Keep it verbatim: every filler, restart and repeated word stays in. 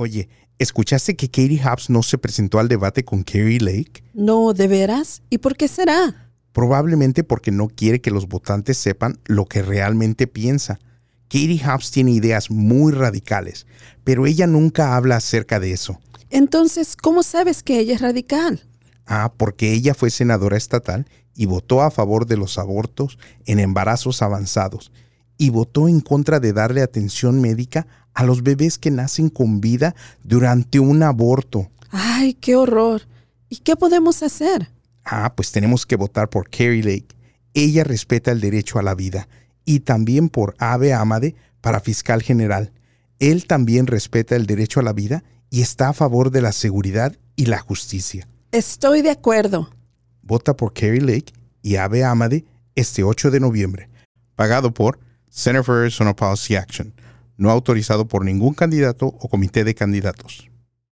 Oye, ¿escuchaste que Katie Hobbs no se presentó al debate con Kari Lake? No, ¿de veras? ¿Y por qué será? Probablemente porque no quiere que los votantes sepan lo que realmente piensa. Katie Hobbs tiene ideas muy radicales, pero ella nunca habla acerca de eso. Entonces, ¿cómo sabes que ella es radical? Ah, porque ella fue senadora estatal y votó a favor de los abortos en embarazos avanzados y votó en contra de darle atención médica a los bebés que nacen con vida durante un aborto. ¡Ay, qué horror! ¿Y qué podemos hacer? Ah, pues tenemos que votar por Kari Lake. Ella respeta el derecho a la vida. Y también por Abe Amade para fiscal general. Él también respeta el derecho a la vida y está a favor de la seguridad y la justicia. Estoy de acuerdo. Vota por Kari Lake y Abe Amade este ocho de noviembre. Pagado por Center for Arizona Policy Action. No autorizado por ningún candidato o comité de candidatos.